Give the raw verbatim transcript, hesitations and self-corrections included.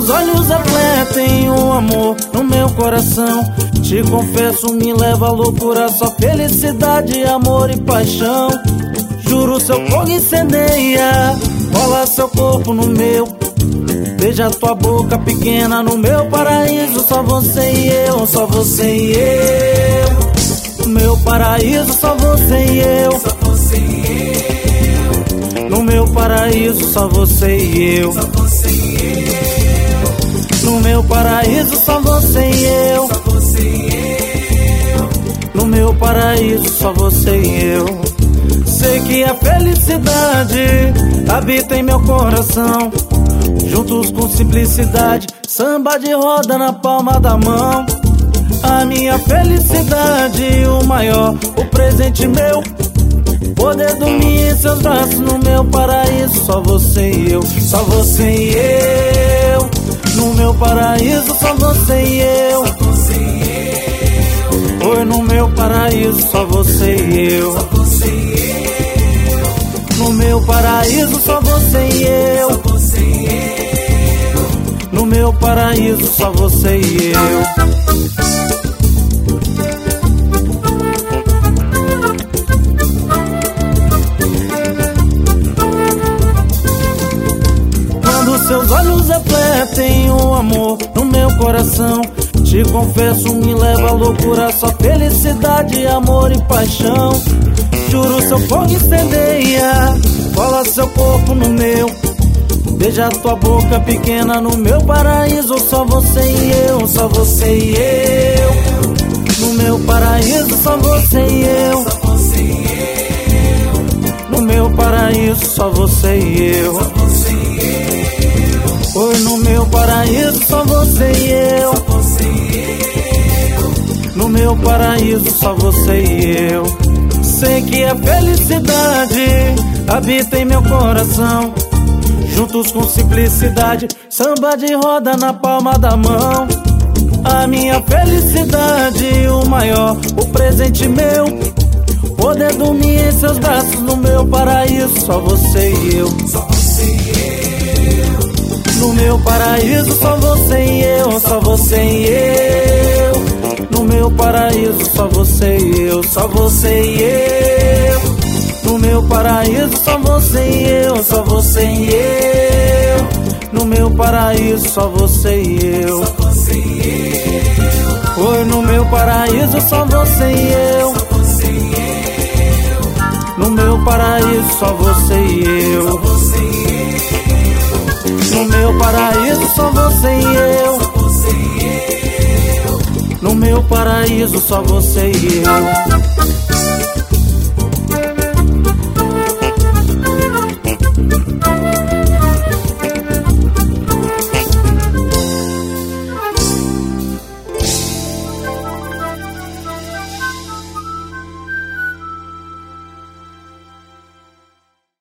seus olhos refletem o amor no meu coração. Te confesso, me leva à loucura, só felicidade, amor e paixão. Juro, seu fogo incendeia, cola seu corpo no meu. Beija tua boca pequena no meu paraíso, só você e eu, só você e eu. No meu paraíso, só você e eu. Só você e eu. No meu paraíso, só você e eu. Só você e eu. No meu paraíso, só você e eu. Só você e eu. No meu paraíso, só você e eu. Sei que a felicidade habita em meu coração. Juntos com simplicidade, samba de roda na palma da mão. A minha felicidade, o maior, o presente meu. Poder dormir em seus braços no meu paraíso, só você e eu, só você e eu. No meu paraíso, só você e eu. Só você e eu. Oi, no meu paraíso, só você e eu. Só você e eu. No meu paraíso, só você e eu. Só você e eu. No meu paraíso, só você e eu. Quando seus olhos refletem o amor no meu coração, te confesso, me leva à loucura, só felicidade, amor e paixão. Juro, seu fogo incendeia, cola seu corpo no meu. Beija tua boca pequena no meu paraíso, só você e eu, só você e eu. No meu paraíso, só você e eu. Só você e eu. No meu paraíso, só você e eu. Só você e eu. Oi, no meu paraíso, só você e eu. Só você e eu. No meu paraíso, só você e eu. Sei que a felicidade habita em meu coração. Juntos com simplicidade, samba de roda na palma da mão. A minha felicidade, o maior, o presente meu. Poder dormir em seus braços no meu paraíso, só você e eu. Só você e eu. No meu paraíso, só você e eu, só você e eu. No meu paraíso, só você e eu, só você e eu. No meu paraíso, só você e eu, só você e eu. No meu paraíso, só você e eu. Só você e eu. Oi, no meu paraíso, só você e eu. Só você e eu. No meu paraíso, só você e eu. Só você e eu. No meu paraíso, só você e eu. Só você e eu. No meu paraíso, só você e eu.